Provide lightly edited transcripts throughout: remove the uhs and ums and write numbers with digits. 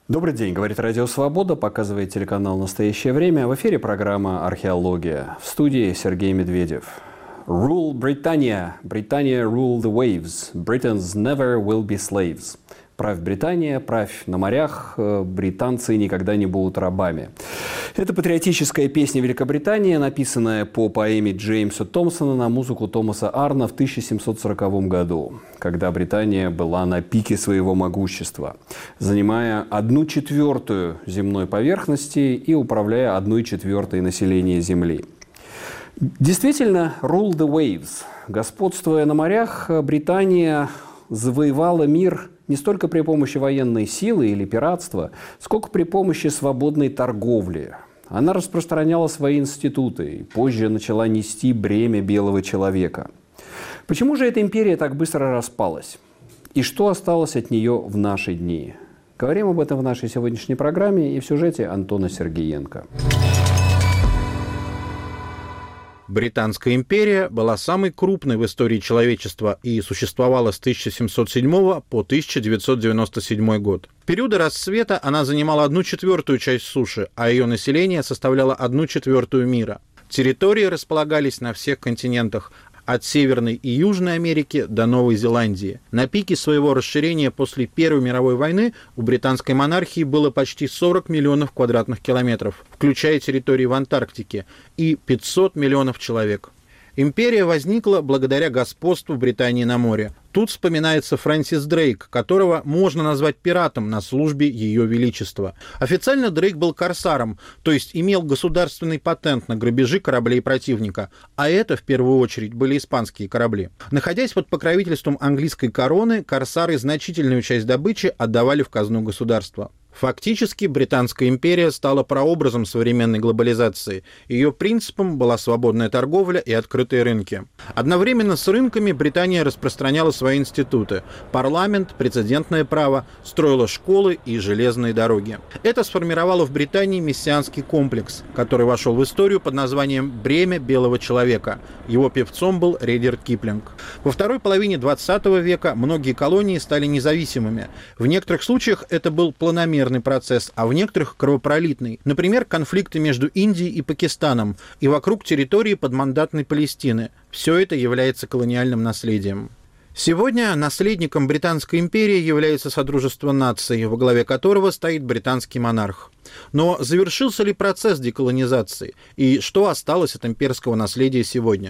Добрый день, говорит Радио Свобода, показывает телеканал «Настоящее время». В эфире программа «Археология». В студии Сергей Медведев. Rule Britannia. Britannia rule the waves. Britons never will be slaves. Правь Британия, правь на морях, британцы никогда не будут рабами. Это патриотическая песня Великобритании, написанная по поэме Джеймса Томпсона на музыку Томаса Арна в 1740 году, когда Британия была на пике своего могущества, занимая 1/4 земной поверхности и управляя 1/4 населения Земли. Действительно, rule the waves. Господствуя на морях, Британия завоевала мир не столько при помощи военной силы или пиратства, сколько при помощи свободной торговли. Она распространяла свои институты и позже начала нести бремя белого человека. Почему же эта империя так быстро распалась? И что осталось от нее в наши дни? Говорим об этом в нашей сегодняшней программе и в сюжете Антона Сергеенко. Британская империя была самой крупной в истории человечества и существовала с 1707 по 1997 год. В периоды расцвета она занимала 1/4 часть суши, а ее население составляло 1/4 мира. Территории располагались на всех континентах, от Северной и Южной Америки до Новой Зеландии. На пике своего расширения после Первой мировой войны у британской монархии было почти 40 миллионов квадратных километров, включая территории в Антарктике, и 500 миллионов человек. Империя возникла благодаря господству Британии на море. Тут вспоминается Фрэнсис Дрейк, которого можно назвать пиратом на службе Ее Величества. Официально Дрейк был корсаром, то есть имел государственный патент на грабежи кораблей противника, а это в первую очередь были испанские корабли. Находясь под покровительством английской короны, корсары значительную часть добычи отдавали в казну государства. Фактически, Британская империя стала прообразом современной глобализации. Ее принципом была свободная торговля и открытые рынки. Одновременно с рынками Британия распространяла свои институты – парламент, прецедентное право, строила школы и железные дороги. Это сформировало в Британии мессианский комплекс, который вошел в историю под названием «Бремя белого человека». Его певцом был Редьярд Киплинг. Во второй половине 20 века многие колонии стали независимыми. В некоторых случаях это был планомерный процесс, а в некоторых кровопролитный. Например, конфликты между Индией и Пакистаном и вокруг территории подмандатной Палестины. Все это является колониальным наследием. Сегодня наследником Британской империи является Содружество наций, во главе которого стоит британский монарх. Но завершился ли процесс деколонизации? И что осталось от имперского наследия сегодня?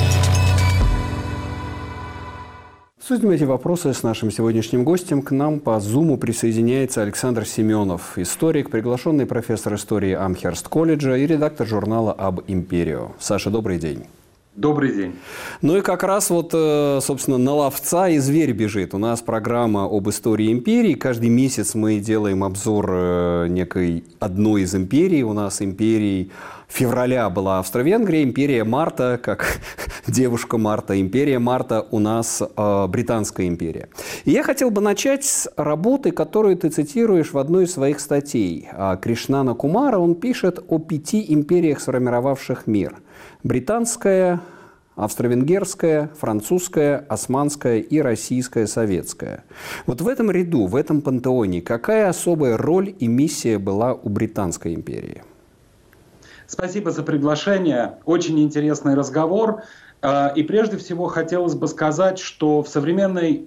Обсудим эти вопросы с нашим сегодняшним гостем. К нам по Зуму присоединяется Александр Семенов, историк, приглашенный профессор истории Амхерст-колледжа и редактор журнала «Аб Империо». Саша, добрый день. Добрый день. Ну и как раз вот, собственно, на ловца и зверь бежит. У нас программа об истории империи. Каждый месяц мы делаем обзор некой одной из империй. У нас империй февраля была Австро-Венгрия, империя марта, как девушка Марта, империя марта у нас Британская империя. И я хотел бы начать с работы, которую ты цитируешь в одной из своих статей. Кришнана Кумара, он пишет о 5 империях, сформировавших мир. Британская, австро-венгерская, французская, османская и российская советская. Вот в этом ряду, в этом пантеоне, какая особая роль и миссия была у Британской империи? Спасибо за приглашение. Очень интересный разговор. И прежде всего хотелось бы сказать, что в современной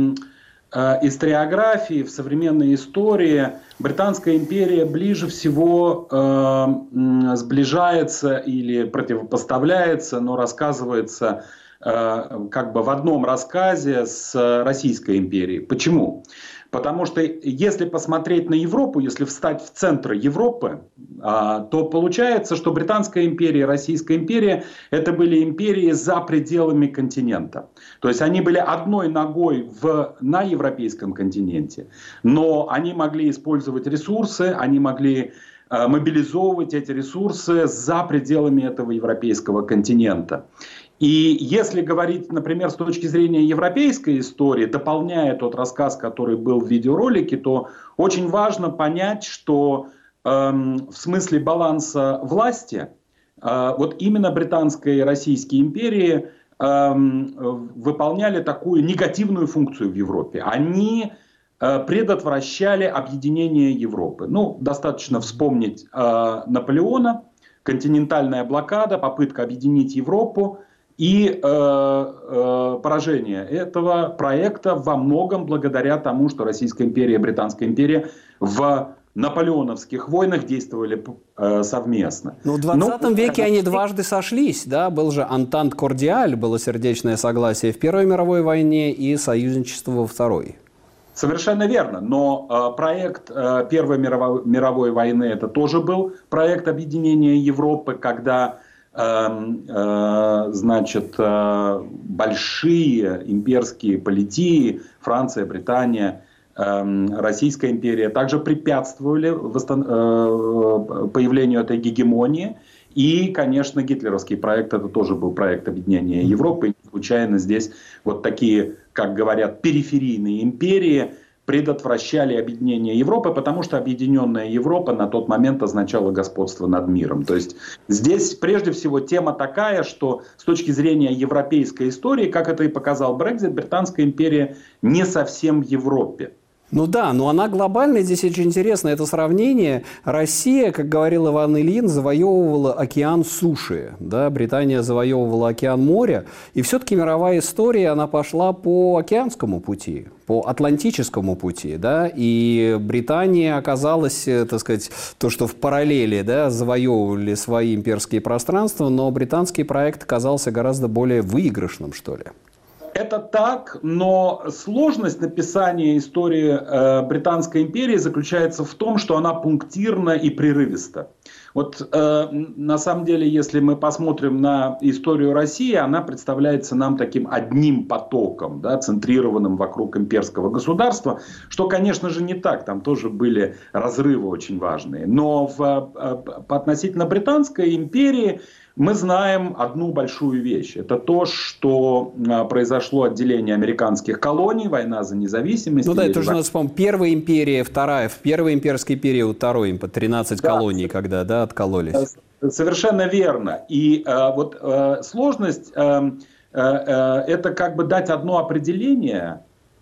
историографии, в современной истории Британская империя ближе всего сближается или противопоставляется, но рассказывается как бы в одном рассказе с Российской империей. Почему? Потому что если посмотреть на Европу, если встать в центр Европы, то получается, что Британская империя и Российская империя – это были империи за пределами континента. То есть они были одной ногой на европейском континенте, но они могли использовать ресурсы, они могли мобилизовывать эти ресурсы за пределами этого европейского континента. И если говорить, например, с точки зрения европейской истории, дополняя тот рассказ, который был в видеоролике, то очень важно понять, что в смысле баланса власти, вот именно британская и российские империи выполняли такую негативную функцию в Европе. Они предотвращали объединение Европы. Ну, достаточно вспомнить Наполеона, континентальная блокада, попытка объединить Европу и поражение этого проекта во многом благодаря тому, что Российская империя и Британская империя в наполеоновских войнах действовали совместно. Но в 20 веке они дважды сошлись, да? Был же Антант-Кордиаль, было сердечное согласие в Первой мировой войне и союзничество во Второй. Совершенно верно, но проект Первой мировой войны это тоже был проект объединения Европы, когда значит, большие имперские политии, Франция, Британия, Российская империя также препятствовали появлению этой гегемонии. И, конечно, гитлеровский проект, это тоже был проект объединения Европы. И не случайно здесь вот такие, как говорят, периферийные империи предотвращали объединение Европы, потому что объединенная Европа на тот момент означала господство над миром. То есть здесь прежде всего тема такая, что с точки зрения европейской истории, как это и показал Брексит, Британская империя не совсем в Европе. Ну да, но она глобальная, здесь очень интересно это сравнение. Россия, как говорил Иван Ильин, завоевывала океан суши, да? Британия завоевывала океан моря, и все-таки мировая история, она пошла по океанскому пути, по атлантическому пути, да? И Британия оказалась, так сказать, то, что в параллели, да, завоевывали свои имперские пространства, но британский проект оказался гораздо более выигрышным, что ли. Это так, но сложность написания истории Британской империи заключается в том, что она пунктирна и прерывиста. Вот на самом деле, если мы посмотрим на историю России, она представляется нам таким одним потоком, да, центрированным вокруг имперского государства, что, конечно же, не так, там тоже были разрывы очень важные. Но относительно Британской империи мы знаем одну большую вещь. Это то, что произошло отделение американских колоний, война за независимость. Ну да, это уже надо вспомнить. Первая империя, вторая. В первый имперский период, второй империя, 13 колоний, когда, да, откололись. Совершенно верно. И вот сложность это как бы дать одно определение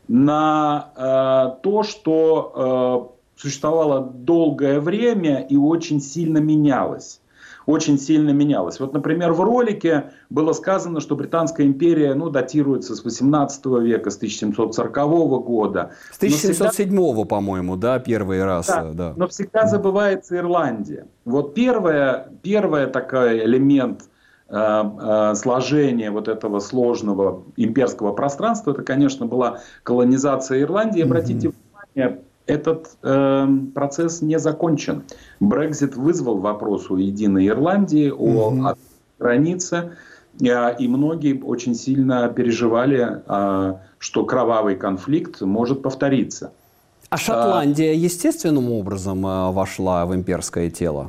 на то, что существовало долгое время и очень сильно менялось. Очень сильно менялось. Вот, например, в ролике было сказано, что Британская империя датируется с 18 века, с 1740 года. С 1707, по-моему, да, первый раз. Да. Но всегда забывается Ирландия. Вот первый такой элемент сложения вот этого сложного имперского пространства, это, конечно, была колонизация Ирландии. Обратите внимание, этот процесс не закончен. Брексит вызвал вопрос о единой Ирландии, о границе, и многие очень сильно переживали, что кровавый конфликт может повториться. А Шотландия естественным образом вошла в имперское тело?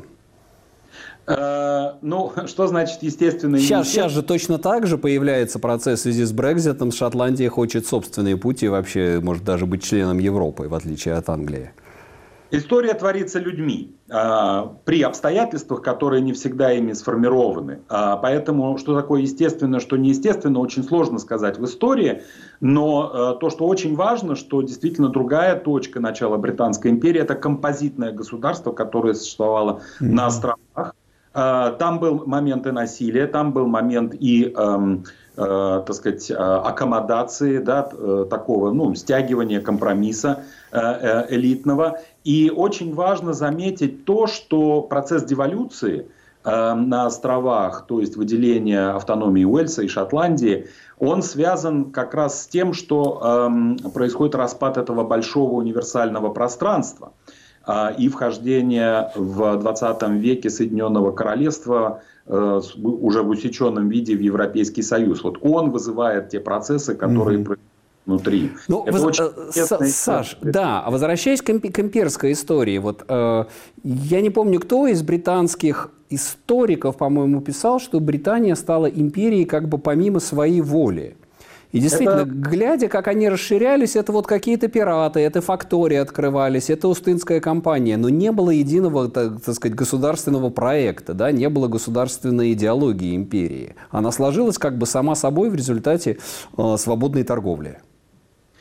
Ну, что значит естественно? Сейчас же точно так же появляется процесс в связи с Брекситом. Шотландия хочет собственные пути, вообще может даже быть членом Европы, в отличие от Англии. История творится людьми при обстоятельствах, которые не всегда ими сформированы. Поэтому, что такое естественно, что неестественно, очень сложно сказать в истории. Но то, что очень важно, что действительно другая точка начала Британской империи, это композитное государство, которое существовало на островах. Там был момент и насилия, там был момент и, так сказать, аккомодации, да, такого, стягивания компромисса элитного. И очень важно заметить то, что процесс деволюции на островах, то есть выделение автономии Уэльса и Шотландии, он связан как раз с тем, что происходит распад этого большого универсального пространства и вхождение в 20 веке Соединенного Королевства уже в усеченном виде в Европейский Союз. Вот он вызывает те процессы, которые происходят внутри. Саш, да, возвращаясь к имперской истории, вот я не помню, кто из британских историков, по-моему, писал, что Британия стала империей как бы помимо своей воли. И действительно, глядя, как они расширялись, это вот какие-то пираты, это фактории открывались, это Остинская компания, но не было единого, так сказать, государственного проекта, да, не было государственной идеологии империи. Она сложилась как бы сама собой в результате свободной торговли.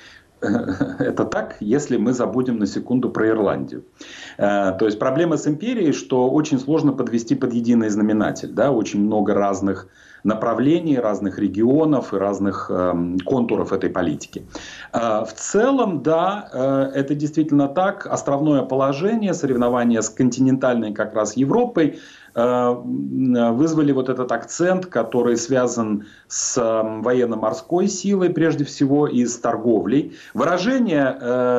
это так, если мы забудем на секунду про Ирландию. То есть проблема с империей, что очень сложно подвести под единый знаменатель. Да? Очень много разных направлений, разных регионов и разных контуров этой политики. В целом, да, это действительно так. Островное положение, соревнования с континентальной как раз Европой вызвали вот этот акцент, который связан с военно-морской силой прежде всего и с торговлей. Выражение,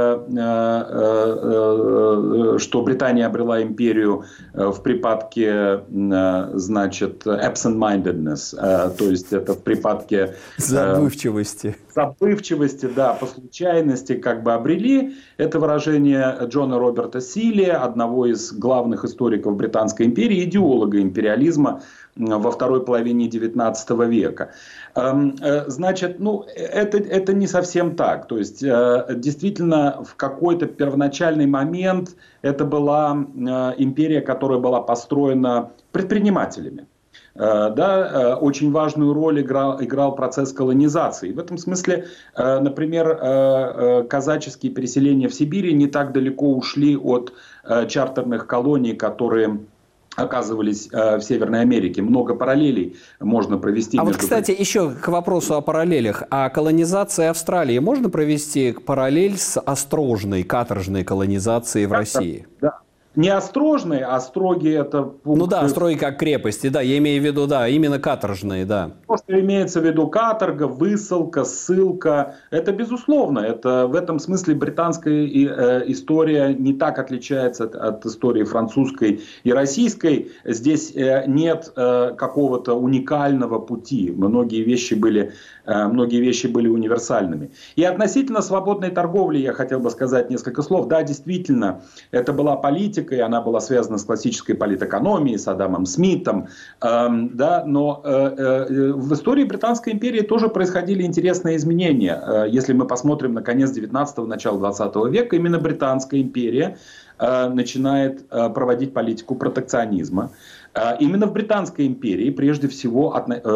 что Британия обрела империю в припадке, значит, absent-mindedness, то есть это в припадке забывчивости, да, по случайности как бы обрели. Это выражение Джона Роберта Силли, одного из главных историков Британской империи, идеолога империализма во второй половине XIX века. Значит, ну, это не совсем так. То есть, действительно, в какой-то первоначальный момент это была империя, которая была построена предпринимателями. Да, очень важную роль играл процесс колонизации. В этом смысле, например, казаческие переселения в Сибири не так далеко ушли от чартерных колоний, которые оказывались в Северной Америке. Много параллелей можно провести. А вот, кстати, еще к вопросу о параллелях. А колонизация Австралии можно провести параллель с острожной, каторжной колонизацией в России? Да. Не острожные, а строгие это пункты. Ну да, строгие как крепости, да, я имею в виду, да, именно каторжные, да. Просто имеется в виду каторга, высылка, ссылка. Это безусловно, это в этом смысле британская история не так отличается от истории французской и российской. Здесь нет какого-то уникального пути. Многие вещи были универсальными. И относительно свободной торговли я хотел бы сказать несколько слов. Да, действительно, это была политика, и она была связана с классической политэкономией, с Адамом Смитом. Да, но в истории Британской империи тоже происходили интересные изменения. Если мы посмотрим на конец 19-го, начало 20 века, именно Британская империя начинает проводить политику протекционизма. Именно в Британской империи, прежде всего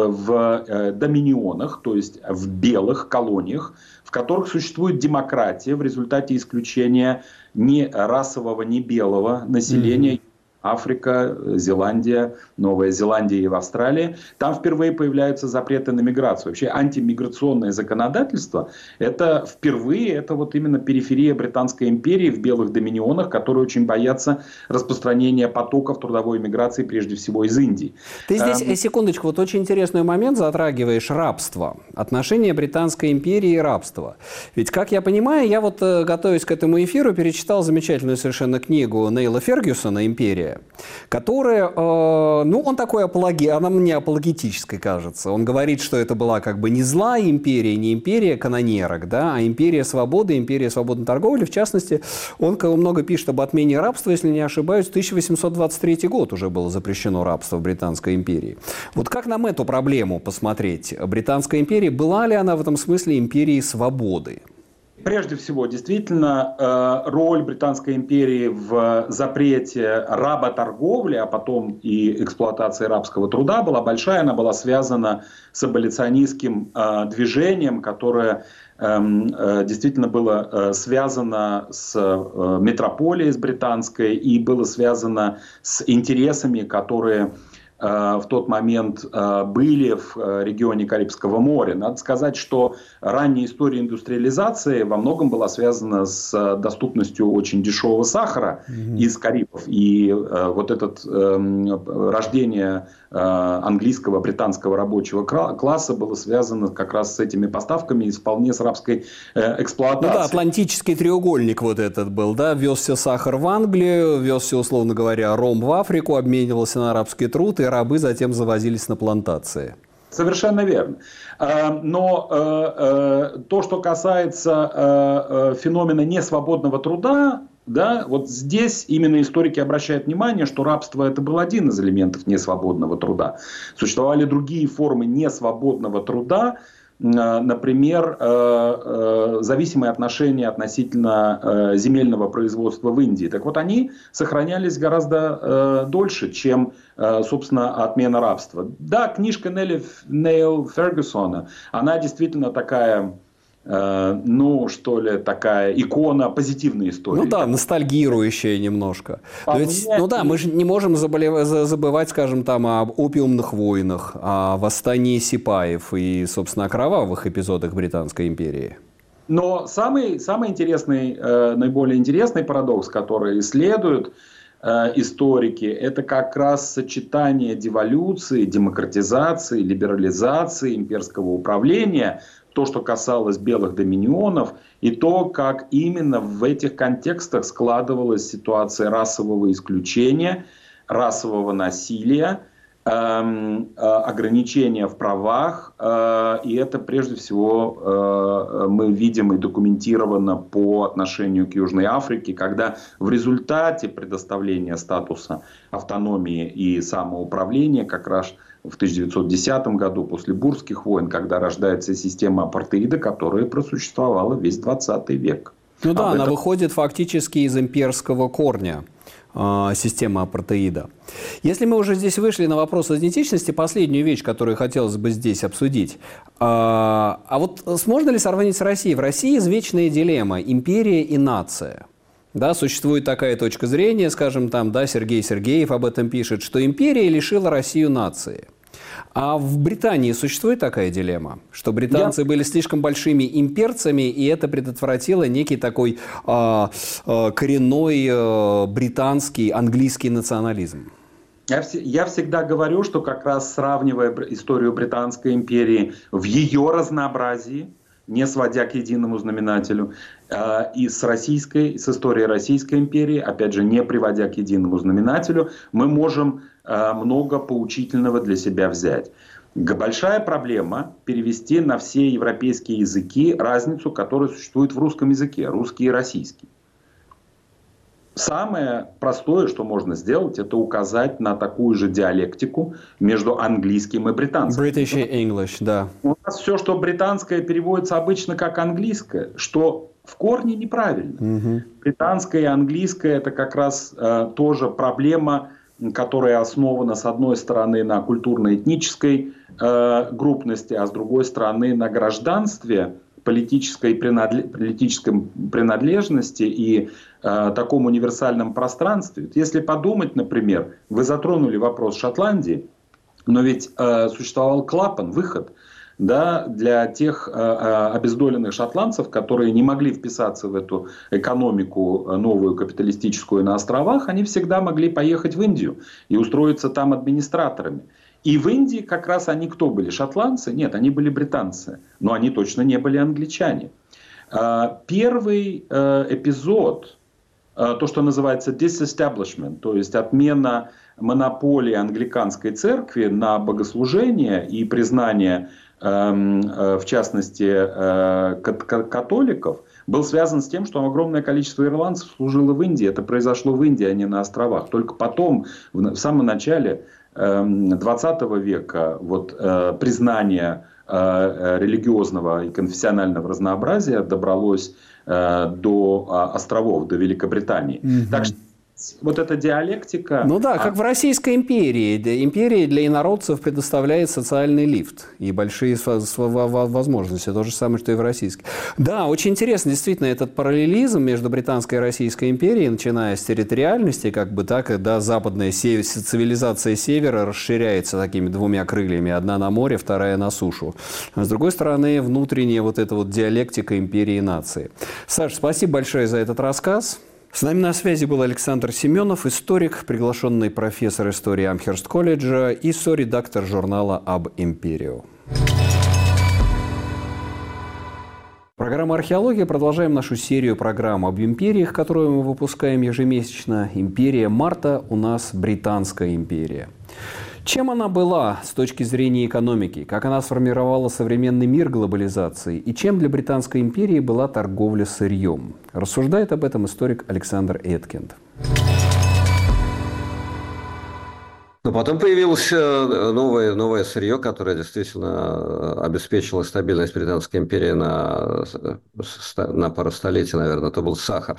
в доминионах, то есть в белых колониях, в которых существует демократия в результате исключения не расового, не белого населения. Африка, Зеландия, Новая Зеландия и в Австралии. Там впервые появляются запреты на миграцию. Вообще антимиграционное законодательство это впервые, это вот именно периферия Британской империи в белых доминионах, которые очень боятся распространения потоков трудовой миграции, прежде всего из Индии. Ты здесь, секундочку, вот очень интересный момент затрагиваешь: рабство. Отношения Британской империи и рабства. Ведь, как я понимаю, я вот, готовясь к этому эфиру, перечитал замечательную совершенно книгу Нейла Фергюсона «Империя», которая, ну, он такой она мне апологетической кажется. Он говорит, что это была как бы не злая империя, не империя канонерок, да, а империя свободы, империя свободной торговли. В частности, он много пишет об отмене рабства, если не ошибаюсь, 1823 год уже было запрещено рабство в Британской империи. Вот как нам эту проблему посмотреть? Британская империя, была ли она в этом смысле империей свободы? Прежде всего, действительно, роль Британской империи в запрете работорговли, а потом и эксплуатации рабского труда была большая. Она была связана с аболиционистским движением, которое действительно было связано с метрополией, с британской, и было связано с интересами, которые в тот момент были в регионе Карибского моря. Надо сказать, что ранняя история индустриализации во многом была связана с доступностью очень дешевого сахара из Карибов. И вот это рождение английского, британского рабочего класса было связано как раз с этими поставками и вполне с рабской эксплуатацией. Ну да, Атлантический треугольник вот этот был, да, везся сахар в Англию, везся, условно говоря, ром в Африку, обменивался на арабский труд, и рабы затем завозились на плантации. Совершенно верно. Но то, что касается феномена несвободного труда, да, вот здесь именно историки обращают внимание, что рабство это был один из элементов несвободного труда. Существовали другие формы несвободного труда, например, зависимые отношения относительно земельного производства в Индии. Так вот, они сохранялись гораздо дольше, чем, собственно, отмена рабства. Да, книжка Нейла Фергюсона, она действительно такая ну, что ли, такая икона позитивной Ну истории. да, ностальгирующая немножко. По Но ведь, мне, ну да, мы же не можем забывать, скажем, там, об опиумных войнах, о восстании сипаев и, собственно, о кровавых эпизодах Британской империи. Но самый интересный, наиболее интересный парадокс, который исследуют историки, это как раз сочетание деволюции, демократизации, либерализации имперского управления, то, что касалось белых доминионов, и то, как именно в этих контекстах складывалась ситуация расового исключения, расового насилия, ограничения в правах, и это прежде всего мы видим и документировано по отношению к Южной Африке, когда в результате предоставления статуса автономии и самоуправления как раз в 1910 году после Бурских войн, когда рождается система апартеида, которая просуществовала весь 20 век. Ну да, она выходит фактически из имперского корня системы апартеида. Если мы уже здесь вышли на вопрос идентичности, последнюю вещь, которую хотелось бы здесь обсудить. А вот можно ли сравнить с Россией? В России извечная дилемма – империя и нация. Да, существует такая точка зрения, скажем, там, да, Сергей Сергеев об этом пишет, что империя лишила Россию нации. А в Британии существует такая дилемма, что британцы были слишком большими имперцами, и это предотвратило некий такой коренной британский, английский национализм? Я всегда говорю, что как раз сравнивая историю Британской империи в ее разнообразии, не сводя к единому знаменателю, и с историей Российской империи, опять же, не приводя к единому знаменателю, мы можем много поучительного для себя взять. Большая проблема перевести на все европейские языки разницу, которая существует в русском языке, русский и российский. Самое простое, что можно сделать, это указать на такую же диалектику между английским и британским. British и English, да. У нас все, что британское, переводится обычно как английское, что в корне неправильно. Угу. Британское и английское – это как раз тоже проблема, которая основана, с одной стороны, на культурно-этнической группности, а с другой стороны, на гражданстве, политической принадлежности и таком универсальном пространстве. Если подумать, например, вы затронули вопрос Шотландии, но ведь существовал клапан, выход, да, для тех обездоленных шотландцев, которые не могли вписаться в эту экономику новую капиталистическую на островах, они всегда могли поехать в Индию и устроиться там администраторами. И в Индии как раз они кто были? Шотландцы? Нет, они были британцы. Но они точно не были англичане. Первый эпизод, то, что называется disestablishment, то есть отмена монополии англиканской церкви на богослужение и признание, в частности, католиков, был связан с тем, что огромное количество ирландцев служило в Индии. Это произошло в Индии, а не на островах. Только потом, в самом начале 20 века, признание религиозного и конфессионального разнообразия добралось до островов, до Великобритании. Mm-hmm. Так что вот эта диалектика... Ну да, как в Российской империи. Империя для инородцев предоставляет социальный лифт и большие возможности. То же самое, что и в российской. Да, очень интересно, действительно, этот параллелизм между Британской и Российской империей, начиная с территориальности, как бы так, да, западная цивилизация севера расширяется такими двумя крыльями. Одна на море, вторая на сушу. А с другой стороны, внутренняя вот эта вот диалектика империи и нации. Саш, спасибо большое за этот рассказ. С нами на связи был Александр Семенов, историк, приглашенный профессор истории Амхерст-колледжа и соредактор журнала «Об Империо». Программа «Археология». Продолжаем нашу серию программ об империях, которую мы выпускаем ежемесячно. Империя марта у нас Британская империя. Чем она была с точки зрения экономики? Как она сформировала современный мир глобализации? И чем для Британской империи была торговля сырьем? Рассуждает об этом историк Александр Эткинд. Но потом появилось новое сырье, которое действительно обеспечило стабильность Британской империи на пару столетий, наверное. Это был сахар,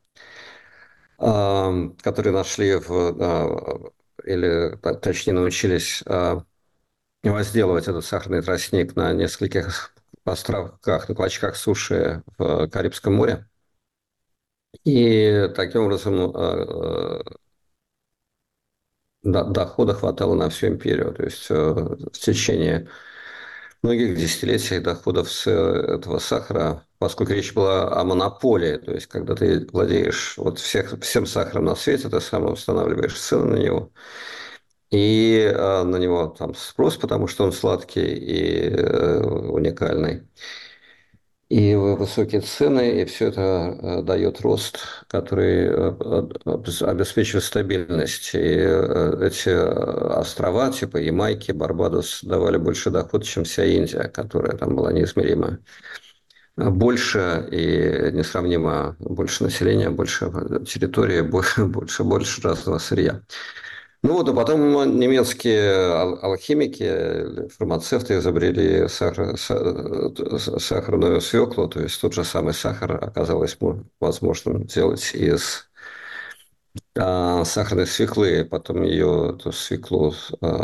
который нашли или точнее научились возделывать этот сахарный тростник на нескольких островках, на клочках суши в Карибском море. И таким образом дохода хватало на всю империю. То есть в течение многих десятилетий доходов с этого сахара, поскольку речь была о монополии, то есть когда ты владеешь всем сахаром на свете, ты сам устанавливаешь цены на него, и на него там спрос, потому что он сладкий и уникальный. И высокие цены, и все это дает рост, который обеспечивает стабильность. И эти острова, типа Ямайки, Барбадос, давали больше доход, чем вся Индия, которая там была неизмеримо больше и несравнимо больше населения, больше территории, больше разного сырья. Ну вот, а потом немецкие алхимики, фармацевты изобрели сахарную свеклу, то есть тот же самый сахар оказалось возможным делать из сахарной свеклы. Потом эту свеклу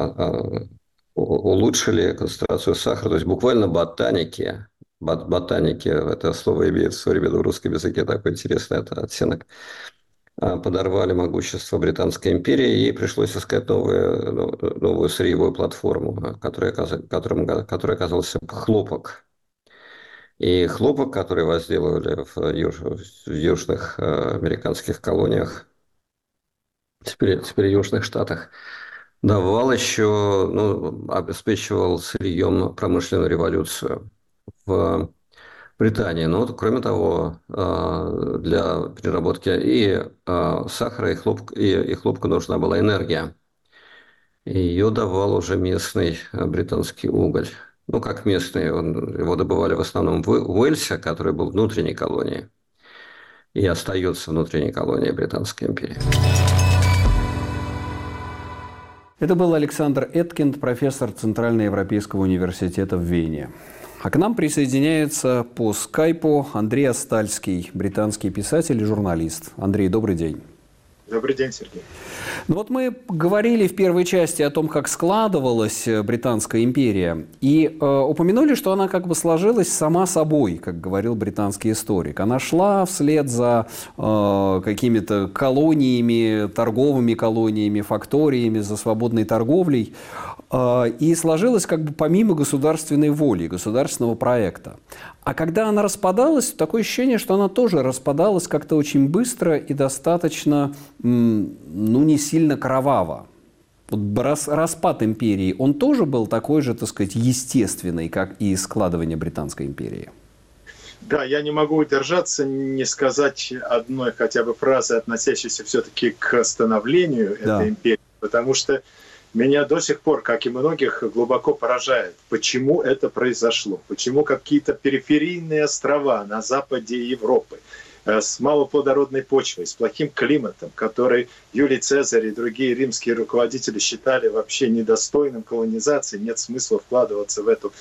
улучшили, концентрацию сахара, то есть буквально ботаники, это слово имеет в современном русском языке такой интересный оттенок, подорвали могущество Британской империи, и ей пришлось искать новую сырьевую платформу, которой оказался хлопок. И хлопок, который возделывали в южных американских колониях, теперь южных штатах, давал еще, обеспечивал сырьем промышленную революцию в Британии. Но кроме того, для переработки и сахара, и хлопка нужна была энергия. И ее давал уже местный британский уголь. Ну, как местный, его добывали в основном в Уэльсе, который был внутренней колонией, и остается внутренней колонией Британской империи. Это был Александр Эткинд, профессор Центральноевропейского университета в Вене. А к нам присоединяется по скайпу Андрей Астальский, британский писатель и журналист. Андрей, добрый день. Добрый день, Сергей. Ну вот мы говорили в первой части о том, как складывалась Британская империя, и упомянули, что она как бы сложилась сама собой, как говорил британский историк. Она шла вслед за какими-то колониями, торговыми колониями, факториями, за свободной торговлей, и сложилась как бы помимо государственной воли, государственного проекта. А когда она распадалась, такое ощущение, что она тоже распадалась как-то очень быстро и достаточно, не сильно кроваво. Вот распад империи, он тоже был такой же, так сказать, естественный, как и складывание Британской империи? Да, я не могу удержаться, не сказать одной хотя бы фразы, относящейся все-таки к становлению этой империи, потому что меня до сих пор, как и многих, глубоко поражает, почему это произошло, почему какие-то периферийные острова на западе Европы с малоплодородной почвой, с плохим климатом, который Юлий Цезарь и другие римские руководители считали вообще недостойным колонизации, нет смысла вкладываться в эту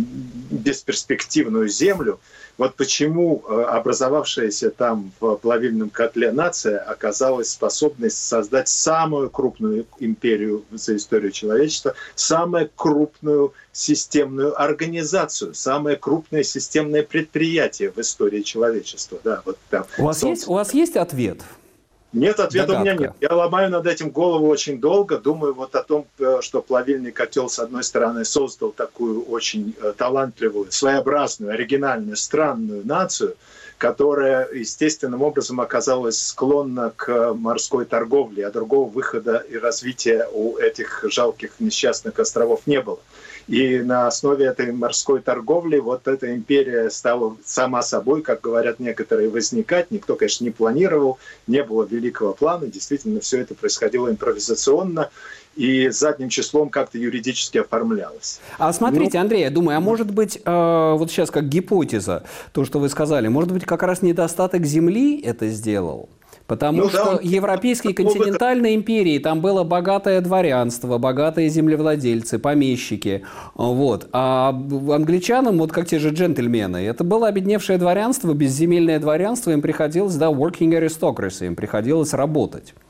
бесперспективную землю. Вот почему образовавшаяся там в плавильном котле нация оказалась способной создать самую крупную империю за историю человечества, самую крупную системную организацию, самое крупное системное предприятие в истории человечества. Да, вот там. У вас есть ответ? Нет, ответа у меня нет. Я ломаю над этим голову очень долго, думаю вот о том, что плавильный котел, с одной стороны, создал такую очень талантливую, своеобразную, оригинальную, странную нацию, которая естественным образом оказалась склонна к морской торговле, а другого выхода и развития у этих жалких несчастных островов не было. И на основе этой морской торговли вот эта империя стала сама собой, как говорят некоторые, возникать. Никто, конечно, не планировал, не было великого плана. Действительно, все это происходило импровизационно и задним числом как-то юридически оформлялось. А смотрите, Андрей, я думаю, а может быть, вот сейчас как гипотеза, то, что вы сказали, может быть, как раз недостаток земли это сделал? Потому что европейские континентальные империи, там было богатое дворянство, богатые землевладельцы, помещики. Вот. А англичанам, вот как те же джентльмены, это было обедневшее дворянство, безземельное дворянство, им приходилось, working aristocracy, им приходилось работать.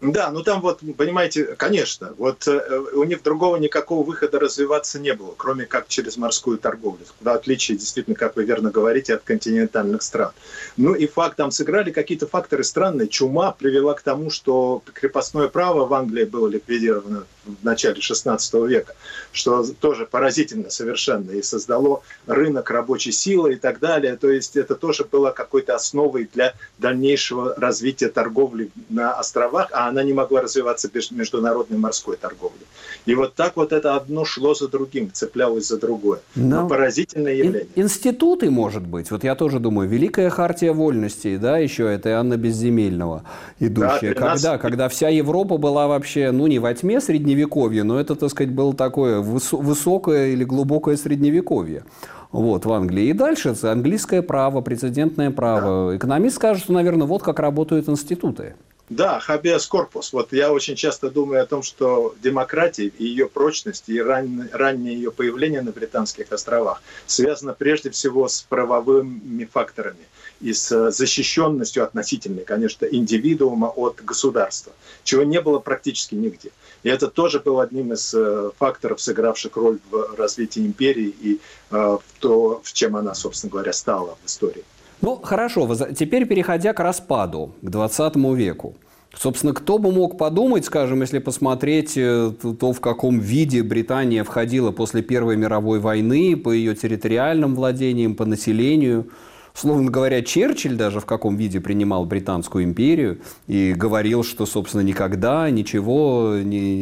Да, ну там вот, понимаете, конечно, вот у них другого никакого выхода развиваться не было, кроме как через морскую торговлю, в отличие, действительно, как вы верно говорите, от континентальных стран. Ну и факт, там сыграли какие-то факторы странные. Чума привела к тому, что крепостное право в Англии было ликвидировано в начале XVI века, что тоже поразительно совершенно, и создало рынок рабочей силы и так далее. То есть это тоже было какой-то основой для дальнейшего развития торговли на островах, а она не могла развиваться без международной морской торговли. И вот так вот это одно шло за другим, цеплялось за другое. Но поразительное явление. Институты, может быть, вот я тоже думаю, Великая хартия вольностей, да, еще это Иоанна Безземельного идущая, да, когда вся Европа была вообще, ну, не во тьме средневековья, но это, так сказать, было такое высокое или глубокое средневековье. Вот, в Англии. И дальше английское право, прецедентное право. Да. Экономист скажет, что, наверное, вот как работают институты. Да, habeas corpus. Вот я очень часто думаю о том, что демократия и ее прочность, и раннее ее появление на Британских островах связано прежде всего с правовыми факторами и с защищенностью относительной, конечно, индивидуума от государства, чего не было практически нигде. И это тоже был одним из факторов, сыгравших роль в развитии империи и в чем она, собственно говоря, стала в истории. Ну, хорошо. Теперь, переходя к распаду, к 20 веку. Собственно, кто бы мог подумать, скажем, если посмотреть то, в каком виде Британия входила после Первой мировой войны, по ее территориальным владениям, по населению. Словно говоря, Черчилль даже в каком виде принимал Британскую империю и говорил, что, собственно, никогда, ничего,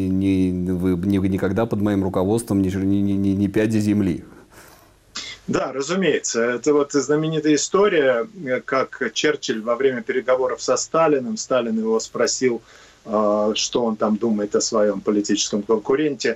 никогда под моим руководством ни пяди земли. Да, разумеется. Это вот знаменитая история, как Черчилль во время переговоров со Сталиным, Сталин его спросил, что он там думает о своем политическом конкуренте.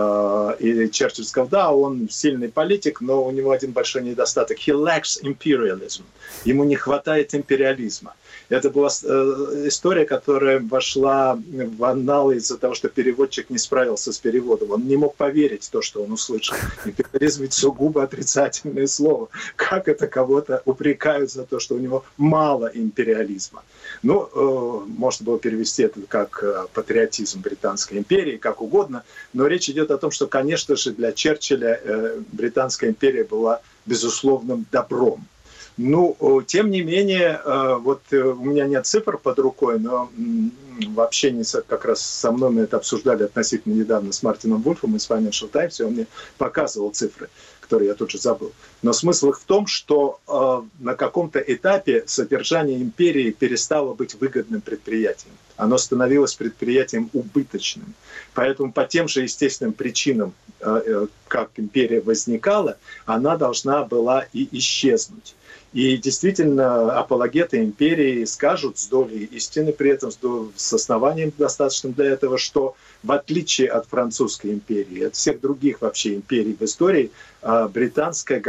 И Черчилль сказал, да, он сильный политик, но у него один большой недостаток. He lacks imperialism. Ему не хватает империализма. Это была история, которая вошла в анналы из-за того, что переводчик не справился с переводом. Он не мог поверить в то, что он услышал. Империализм ведь сугубо отрицательное слово. Как это кого-то упрекают за то, что у него мало империализма? Ну, можно было перевести это как патриотизм Британской империи, как угодно. Но речь идет о том, что, конечно же, для Черчилля Британская империя была безусловным добром. Ну, тем не менее, вот у меня нет цифр под рукой, но в общении как раз со мной мы это обсуждали относительно недавно с Мартином Вульфом из Financial Times, и он мне показывал цифры, которые я тут же забыл. Но смысл их в том, что на каком-то этапе содержание империи перестало быть выгодным предприятием. Оно становилось предприятием убыточным. Поэтому по тем же естественным причинам, как империя возникала, она должна была и исчезнуть. И действительно, апологеты империи скажут с долей истины, при этом с основанием достаточным для этого, что в отличие от французской империи, от всех других вообще империй в истории, британская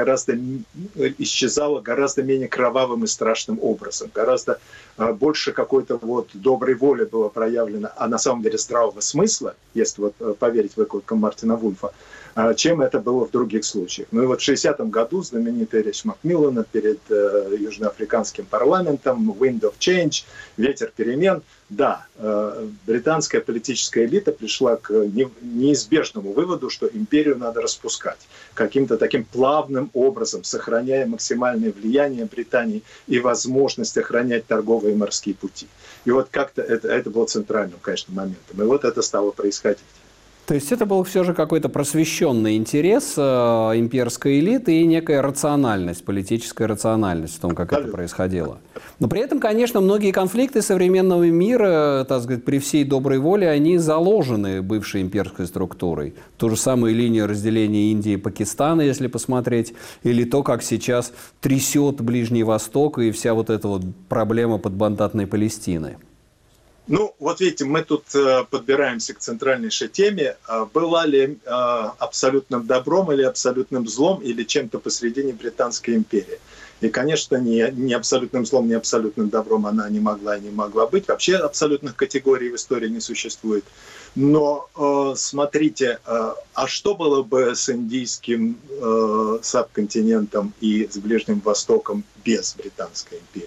исчезала гораздо менее кровавым и страшным образом. Гораздо больше какой-то вот доброй воли было проявлено, а на самом деле здравого смысла, если вот поверить выкладкам Мартина Вульфа, чем это было в других случаях. Ну и вот в 60-м году знаменитая речь Макмиллана перед южноафриканским парламентом, Wind of Change, ветер перемен. Да, британская политическая элита пришла к неизбежному выводу, что империю надо распускать каким-то таким плавным образом, сохраняя максимальное влияние Британии и возможность охранять торговые и морские пути. И вот как-то это было центральным, конечно, моментом. И вот это стало происходить. То есть это был все же какой-то просвещенный интерес имперской элиты и некая рациональность, политическая рациональность в том, как это происходило. Но при этом, конечно, многие конфликты современного мира, так сказать, при всей доброй воле, они заложены бывшей имперской структурой. Ту же самую линию разделения Индии и Пакистана, если посмотреть, или то, как сейчас трясет Ближний Восток и вся вот эта вот проблема подмандатной Палестины. Ну, вот видите, мы тут подбираемся к центральнейшей теме. Была ли абсолютным добром или абсолютным злом, или чем-то посредине Британская империя? И, конечно, ни абсолютным злом, ни абсолютным добром она не могла и не могла быть. Вообще абсолютных категорий в истории не существует. Но смотрите, а что было бы с индийским субконтинентом и с Ближним Востоком без Британской империи?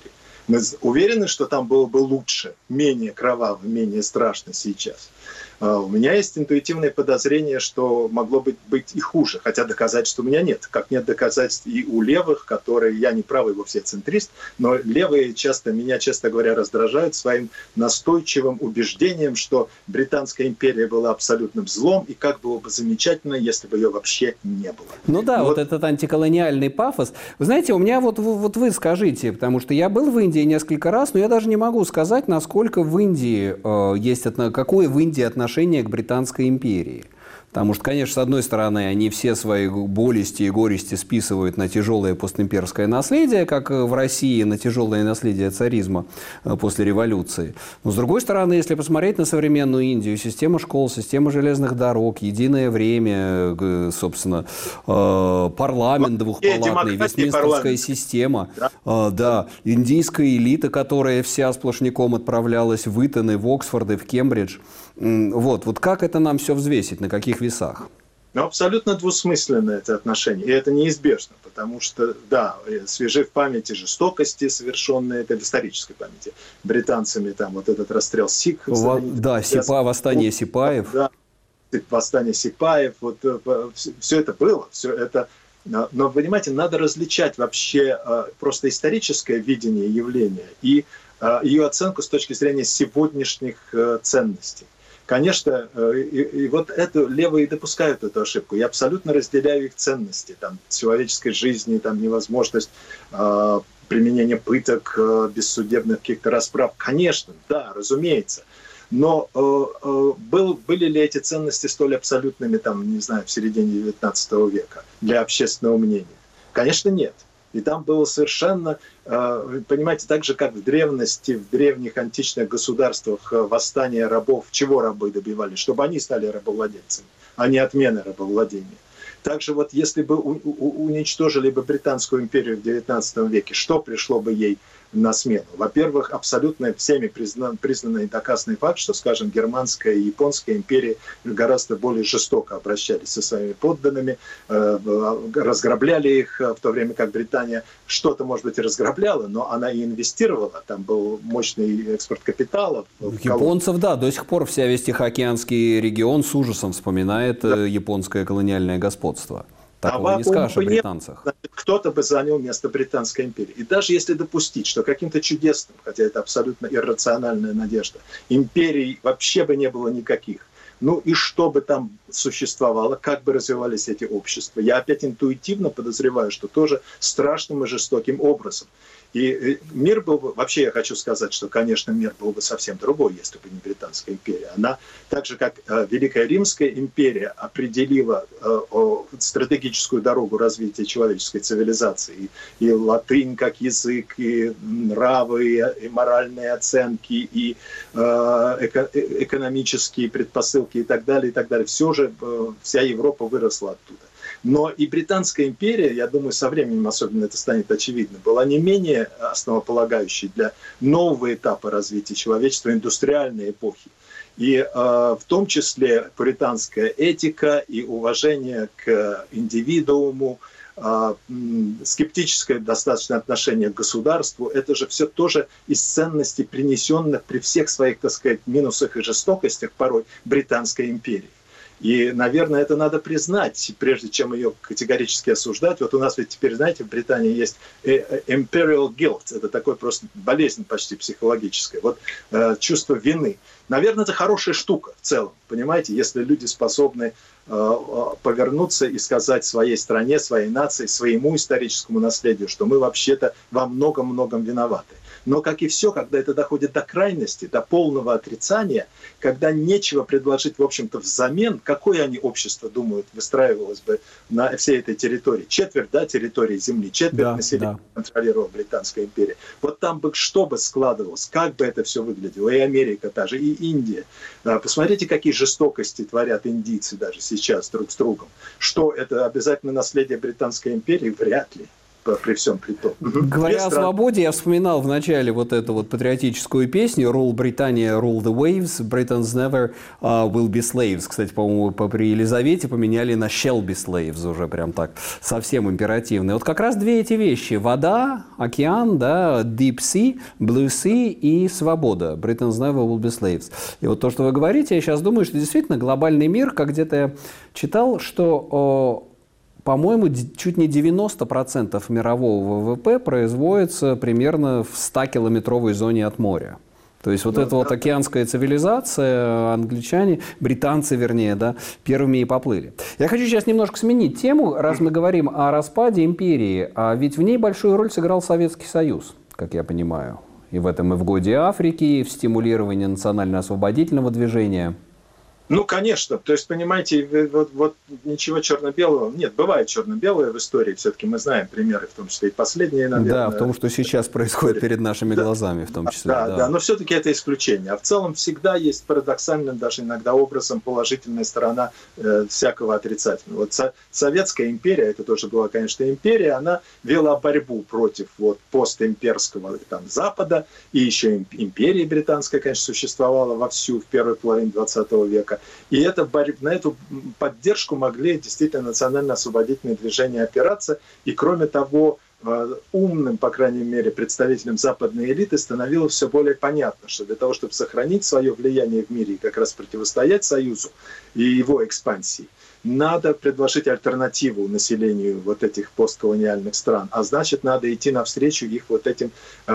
Мы уверены, что там было бы лучше, менее кроваво, менее страшно сейчас. У меня есть интуитивное подозрение, что могло быть и хуже, хотя доказательств у меня нет. Как нет доказательств и у левых, которые, я не правый вовсе центрист, но левые меня, честно говоря, раздражают своим настойчивым убеждением, что Британская империя была абсолютным злом, и как было бы замечательно, если бы ее вообще не было. Ну да, вот этот антиколониальный пафос. Вы знаете, у меня вот вы скажите, потому что я был в Индии несколько раз, но я даже не могу сказать, насколько в Индии какое в Индии отношение к Британской империи. Потому что, конечно, с одной стороны, они все свои болести и горести списывают на тяжелое постимперское наследие, как в России на тяжелое наследие царизма после революции. Но, с другой стороны, если посмотреть на современную Индию, система школ, система железных дорог, единое время, собственно, парламент двухпалатный, вестминстерская система, да, индийская элита, которая вся сплошняком отправлялась в Итон, в Оксфорд, и в Кембридж. Вот как это нам все взвесить, на каких весах? Но абсолютно двусмысленно это отношение, и это неизбежно, потому что, да, свежи в памяти жестокости, совершенные, это в исторической памяти, британцами, там вот этот расстрел сикхов. Да, восстание сипаев. Да, восстание сипаев, вот все это было, все это. Но, понимаете, надо различать вообще просто историческое видение явления и ее оценку с точки зрения сегодняшних ценностей. Конечно, и вот это левые допускают эту ошибку. Я абсолютно разделяю их ценности, там, человеческой жизни, там, невозможность применения пыток, бессудебных каких-то расправ. Конечно, да, разумеется. Но были ли эти ценности столь абсолютными, там, не знаю, в середине XIX века для общественного мнения? Конечно, нет. И там было совершенно, понимаете, так же, как в древности, в древних античных государствах восстания рабов, чего рабы добивались? Чтобы они стали рабовладельцами, а не отмены рабовладения. Также вот если бы уничтожили бы Британскую империю в XIX веке, что пришло бы ей на смену? Во-первых, абсолютно всеми признанный и доказанный факт, что, скажем, германская и японская империи гораздо более жестоко обращались со своими подданными, разграбляли их, в то время как Британия что-то, может быть, и разграбляла, но она и инвестировала. Там был мощный экспорт капитала. Японцев, да, до сих пор весь Тихоокеанский регион с ужасом вспоминает японское колониальное господство. Такого не скажешь о британцах. Кто-то бы занял место Британской империи. И даже если допустить, что каким-то чудесным, хотя это абсолютно иррациональная надежда, империй вообще бы не было никаких. Ну и что бы там существовало, как бы развивались эти общества. Я опять интуитивно подозреваю, что тоже страшным и жестоким образом. И мир был бы, вообще я хочу сказать, что, конечно, мир был бы совсем другой, если бы не Британская империя. Она, так же как Великая Римская империя, определила стратегическую дорогу развития человеческой цивилизации. И латынь как язык, и нравы, и моральные оценки, и экономические предпосылки и так далее, и так далее. Все же вся Европа выросла оттуда. Но и Британская империя, я думаю, со временем особенно это станет очевидно, была не менее основополагающей для нового этапа развития человечества, индустриальной эпохи. И в том числе пуританская этика и уважение к индивидууму, скептическое достаточно отношение к государству, это же все тоже из ценностей, принесенных при всех своих, так сказать, минусах и жестокостях порой Британской империи. И, наверное, это надо признать, прежде чем ее категорически осуждать. Вот у нас ведь теперь, знаете, в Британии есть imperial guilt. Это такой просто болезнь почти психологическая. Вот чувство вины. Наверное, это хорошая штука в целом, понимаете, если люди способны повернуться и сказать своей стране, своей нации, своему историческому наследию, что мы вообще-то во многом-многом виноваты. Но, как и все, когда это доходит до крайности, до полного отрицания, когда нечего предложить, в общем-то, взамен, какое они общество, думают, выстраивалось бы на всей этой территории. Четверть, да, территории Земли, четверть населения контролировала Британская империя. Вот там бы что бы складывалось, как бы это все выглядело. И Америка та же, и Индия. Посмотрите, какие жестокости творят индийцы даже сейчас друг с другом. Что это обязательно наследие Британской империи? Вряд ли. при всем при том. Говоря о свободе, я вспоминал в начале вот эту вот патриотическую песню «Rule Britannia, rule the waves, Britons never will be slaves». Кстати, по-моему, при Елизавете поменяли на «shall be slaves» уже прям так, совсем императивно. И вот как раз две эти вещи – вода, океан, да, deep sea, blue sea и свобода. Britons never will be slaves. И вот то, что вы говорите, я сейчас думаю, что действительно глобальный мир, как где-то я читал, что по-моему, чуть не 90% мирового ВВП производится примерно в 100-километровой зоне от моря. То есть вот эта вот океанская цивилизация, англичане, британцы, вернее, да, первыми и поплыли. Я хочу сейчас немножко сменить тему, раз мы говорим о распаде империи, а ведь в ней большую роль сыграл Советский Союз, как я понимаю. И в этом и в годе Африки, и в стимулировании национально-освободительного движения. Ну, конечно. То есть, понимаете, вот ничего черно-белого. Нет, бывает черно-белое в истории. Все-таки мы знаем примеры, в том числе и последние, наверное. Да, в том, что сейчас происходит перед нашими глазами, в том числе. Да, но все-таки это исключение. А в целом всегда есть парадоксальным, даже иногда образом, положительная сторона всякого отрицательного. Вот Советская империя, это тоже была, конечно, империя, она вела борьбу против вот постимперского там, Запада, и еще империя британская, конечно, существовала вовсю в первой половине 20 века. И на эту поддержку могли действительно национально-освободительные движения опираться. И кроме того, умным, по крайней мере, представителям западной элиты становилось все более понятно, что для того, чтобы сохранить свое влияние в мире и как раз противостоять Союзу и его экспансии, надо предложить альтернативу населению вот этих постколониальных стран. А значит, надо идти навстречу их вот этим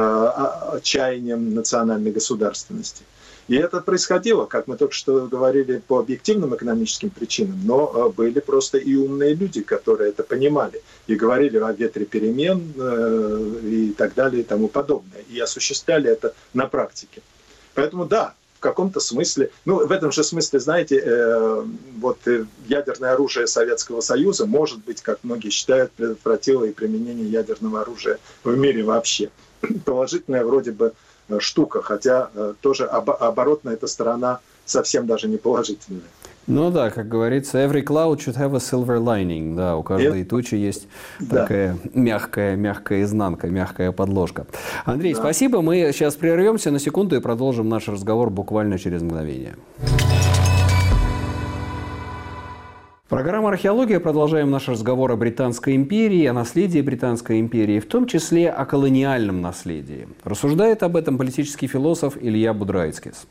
чаяниям национальной государственности. И это происходило, как мы только что говорили, по объективным экономическим причинам, но были просто и умные люди, которые это понимали и говорили о ветре перемен и так далее и тому подобное. И осуществляли это на практике. Поэтому да, в каком-то смысле, ну в этом же смысле, знаете, вот ядерное оружие Советского Союза, может быть, как многие считают, предотвратило и применение ядерного оружия в мире вообще. Положительное вроде бы штука, хотя тоже оборотная эта сторона совсем даже не положительная. Ну да, как говорится, every cloud should have a silver lining. Да, у каждой тучи есть такая мягкая изнанка, мягкая подложка. Андрей, спасибо. Мы сейчас прервемся на секунду и продолжим наш разговор буквально через мгновение. Программа «Археология». Продолжаем наш разговор о Британской империи, о наследии Британской империи, в том числе о колониальном наследии. Рассуждает об этом политический философ Илья Будрайцкис.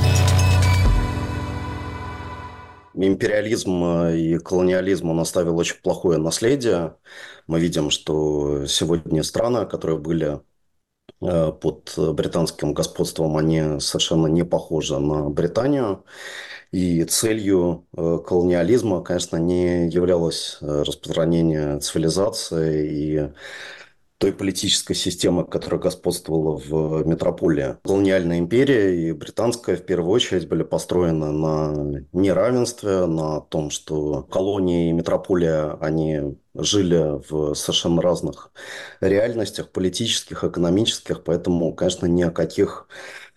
Империализм и колониализм он оставил очень плохое наследие. Мы видим, что сегодня страны, которые были под британским господством, они совершенно не похожи на Британию. И целью колониализма, конечно, не являлось распространение цивилизации и той политической системы, которая господствовала в метрополии. Колониальная империя и британская в первую очередь были построены на неравенстве, на том, что колонии и метрополия, они жили в совершенно разных реальностях, политических, экономических, поэтому, конечно, ни о каких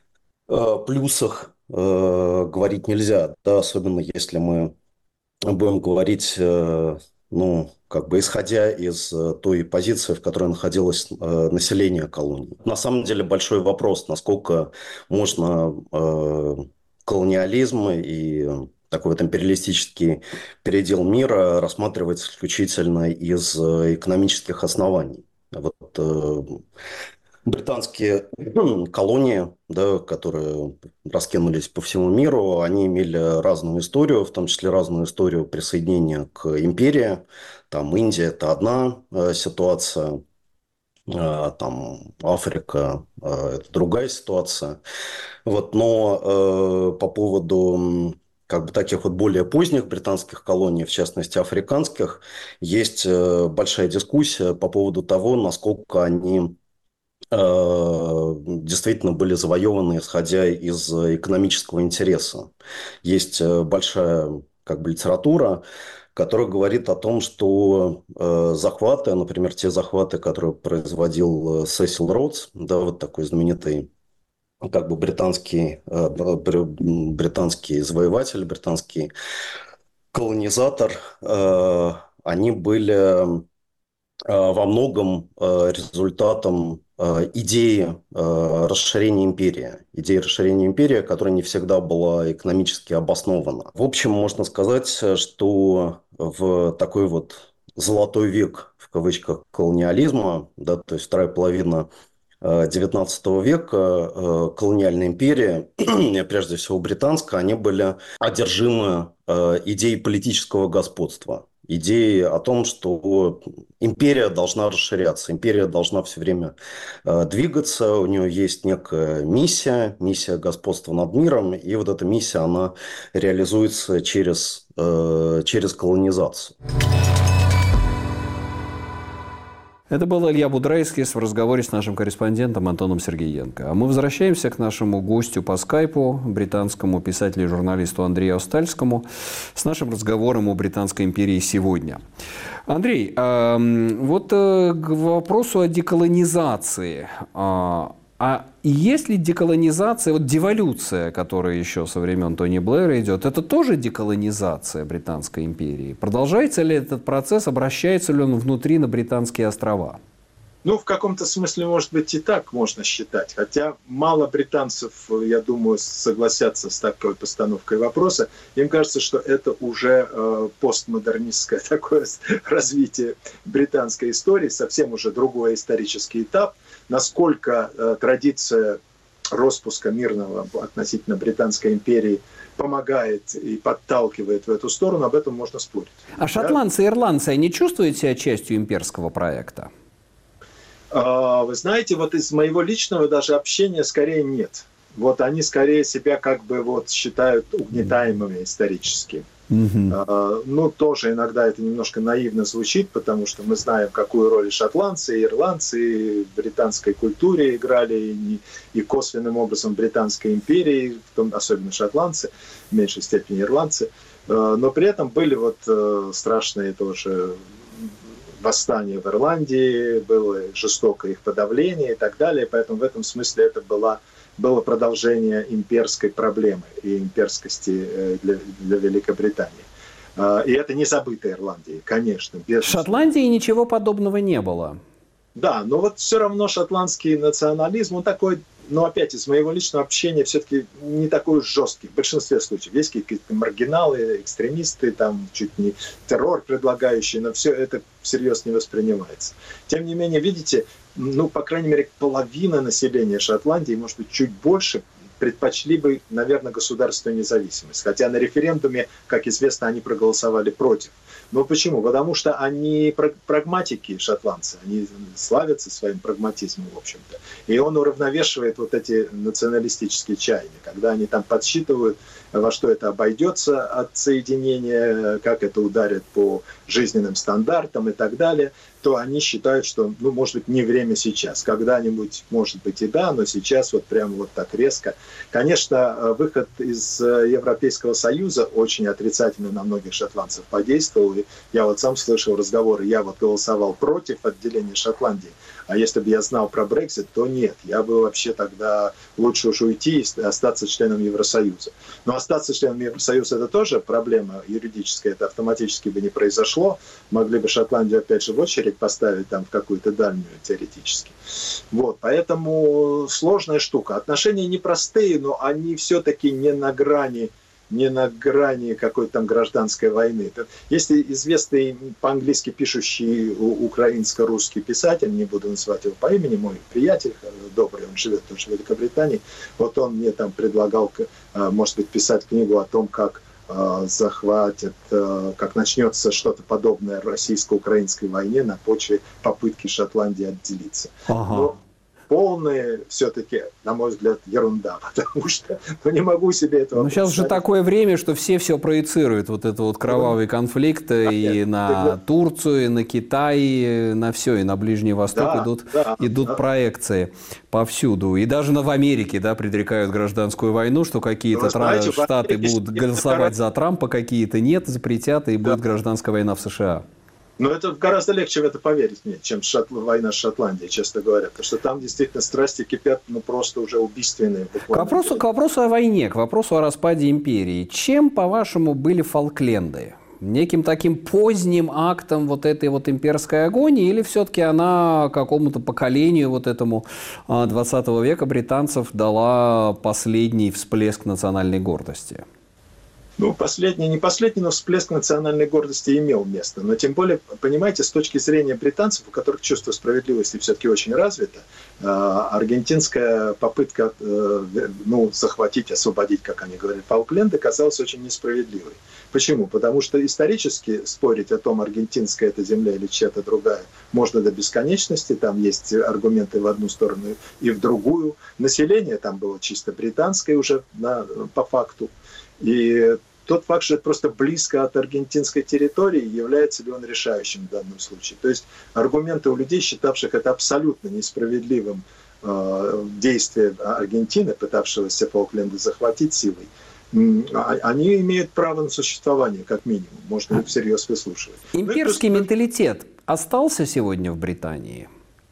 плюсах говорить нельзя, да, особенно если мы будем говорить, ну, как бы исходя из той позиции, в которой находилось население колонии. На самом деле большой вопрос, насколько можно колониализм и такой вот империалистический передел мира рассматривать исключительно из экономических оснований. Вот британские колонии, да, которые раскинулись по всему миру, они имели разную историю, в том числе разную историю присоединения к империи. Там Индия – это одна ситуация, там Африка – это другая ситуация. Вот, но по поводу как бы таких вот более поздних британских колоний, в частности африканских, есть большая дискуссия по поводу того, насколько они действительно были завоеваны, исходя из экономического интереса. Есть большая как бы литература, которая говорит о том, что захваты, например, те захваты, которые производил Сесил Роудс, да, вот такой знаменитый как бы британский завоеватель, британский колонизатор, они были во многом результатом идеи расширения империи. Идеи расширения империи, которая не всегда была экономически обоснована. В общем, можно сказать, что в такой вот золотой век, в кавычках, колониализма, да, то есть вторая половина XIX века, колониальные империи, прежде всего британская, они были одержимы идеей политического господства. Идеи о том, что империя должна расширяться, империя должна все время двигаться, у нее есть некая миссия господства над миром, и вот эта миссия, она реализуется через колонизацию. Это был Илья Будрайский в разговоре с нашим корреспондентом Антоном Сергеенко. А мы возвращаемся к нашему гостю по скайпу, британскому писателю и журналисту Андрею Остальскому, с нашим разговором о Британской империи сегодня. Андрей, вот к вопросу о деколонизации. А есть ли деколонизация, вот деволюция, которая еще со времен Тони Блэра идет, это тоже деколонизация Британской империи? Продолжается ли этот процесс, обращается ли он внутри на Британские острова? Ну, в каком-то смысле, может быть, и так можно считать. Хотя мало британцев, я думаю, согласятся с такой постановкой вопроса. Им кажется, что это уже постмодернистское такое развитие британской истории, совсем уже другой исторический этап. Насколько традиция распуска мирного относительно Британской империи помогает и подталкивает в эту сторону, об этом можно спорить. А шотландцы и ирландцы, они чувствуют себя частью имперского проекта? Вы знаете, вот из моего личного даже общения скорее нет. Вот они скорее себя как бы вот считают угнетаемыми исторически. Ну, тоже иногда это немножко наивно звучит, потому что мы знаем, какую роль шотландцы, и ирландцы и в британской культуре играли, и косвенным образом Британской империи, особенно шотландцы, в меньшей степени ирландцы. Но при этом были вот страшные тоже восстания в Ирландии, было жестокое их подавление и так далее. Поэтому в этом смысле это было продолжение имперской проблемы и имперскости для Великобритании. И это не забыто Ирландией, конечно. В Шотландии ничего подобного не было. Да, но вот все равно шотландский национализм, он такой, но опять из моего личного общения все-таки не такой уж жесткий. В большинстве случаев есть какие-то маргиналы, экстремисты, там чуть не террор предлагающие, но все это всерьез не воспринимается. Тем не менее, видите, ну, по крайней мере, половина населения Шотландии, может быть, чуть больше, предпочли бы, наверное, государственную независимость. Хотя на референдуме, как известно, они проголосовали против. Но почему? Потому что они прагматики, шотландцы. Они славятся своим прагматизмом, в общем-то. И он уравновешивает вот эти националистические чаяния. Когда они там подсчитывают, во что это обойдется от соединения, как это ударит по жизненным стандартам и так далее, то они считают, что, ну, может быть, не время сейчас. Когда-нибудь, может быть, и да, но сейчас вот прямо вот так резко. Конечно, выход из Европейского Союза очень отрицательно на многих шотландцев подействовал. И я вот сам слышал разговоры, я вот голосовал против отделения Шотландии. А если бы я знал про Брексит, то нет. Я бы вообще тогда лучше уж уйти и остаться членом Евросоюза. Но остаться членом Евросоюза – это тоже проблема юридическая. Это автоматически бы не произошло. Могли бы Шотландию опять же в очередь поставить там в какую-то дальнюю теоретически. Вот. Поэтому сложная штука. Отношения непростые, но они все-таки не на грани какой-то там гражданской войны. Есть известный по-английски пишущий украинско-русский писатель, не буду называть его по имени, мой приятель добрый, он живет тоже в Великобритании, вот он мне там предлагал, может быть, писать книгу о том, как захватят, как начнется что-то подобное российско-украинской войне на почве попытки Шотландии отделиться. Но полная все-таки, на мой взгляд, ерунда, потому что не могу себе этого представить. Сейчас же такое время, что все проецируют, вот это вот кровавый конфликт и на Турцию, и на Китай, и на все, и на Ближний Восток идут проекции повсюду. И даже в Америке, да, предрекают гражданскую войну, что какие-то штаты будут голосовать за Трампа, какие-то нет, запретят, и будет гражданская война в США. Но это гораздо легче в это поверить мне, чем война с Шотландией, честно говоря. Потому что там действительно страсти кипят, ну просто уже убийственные. К вопросу о войне, к вопросу о распаде империи. Чем, по-вашему, были Фолкленды? неким таким поздним актом вот этой вот имперской агонии, или все-таки она какому-то поколению вот этому 20 века британцев дала последний всплеск национальной гордости? Ну, не последний, но всплеск национальной гордости имел место. Но тем более, понимаете, с точки зрения британцев, у которых чувство справедливости все-таки очень развито, аргентинская попытка захватить, освободить, как они говорят, Фолкленды, казалась очень несправедливой. Почему? Потому что исторически спорить о том, аргентинская это земля или чья-то другая, можно до бесконечности. Там есть аргументы в одну сторону и в другую. Население там было чисто британское уже по факту. И тот факт, что это просто близко от аргентинской территории, является ли он решающим в данном случае. То есть аргументы у людей, считавших это абсолютно несправедливым действием Аргентины, пытавшегося Фолкленды захватить силой, они имеют право на существование, как минимум. Можно их всерьез выслушивать. Имперский менталитет остался сегодня в Британии?